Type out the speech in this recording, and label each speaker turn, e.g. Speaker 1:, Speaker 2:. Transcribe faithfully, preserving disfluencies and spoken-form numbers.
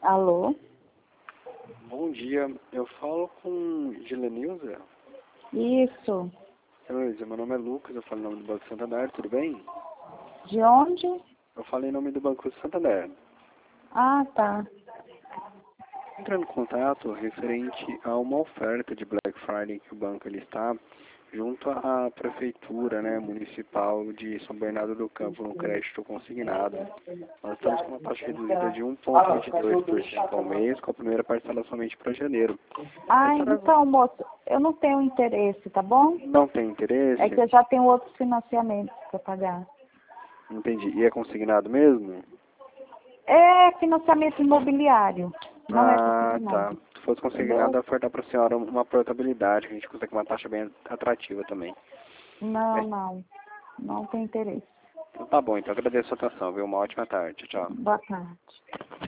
Speaker 1: Alô?
Speaker 2: Bom dia, eu falo com Gilenilza.
Speaker 1: Isso.
Speaker 2: Gilenilza, meu nome é Lucas, eu falo em nome do Banco Santander, tudo bem?
Speaker 1: De onde?
Speaker 2: Eu falei em nome do Banco Santander.
Speaker 1: Ah, tá.
Speaker 2: Entrando em contato referente a uma oferta de Black Friday que o banco ele está junto à prefeitura, né, municipal de São Bernardo do Campo no crédito consignado. Nós estamos com uma taxa reduzida de um vírgula vinte e dois por cento ao mês, com a primeira parcela somente para janeiro.
Speaker 1: Ah, então, moço, eu não tenho interesse, tá bom?
Speaker 2: Não tem interesse?
Speaker 1: É que eu já tenho outros financiamentos para pagar.
Speaker 2: Entendi. E é consignado mesmo?
Speaker 1: É financiamento imobiliário. Não é
Speaker 2: Ah,
Speaker 1: consignado.
Speaker 2: tá. Se fosse consignado, ofertar para a senhora uma portabilidade, que a gente consegue uma taxa bem atrativa também.
Speaker 1: Não,
Speaker 2: É.
Speaker 1: não. Não tem interesse.
Speaker 2: Então tá bom, então agradeço a sua atenção, viu? Uma ótima tarde. Tchau.
Speaker 1: Boa tarde.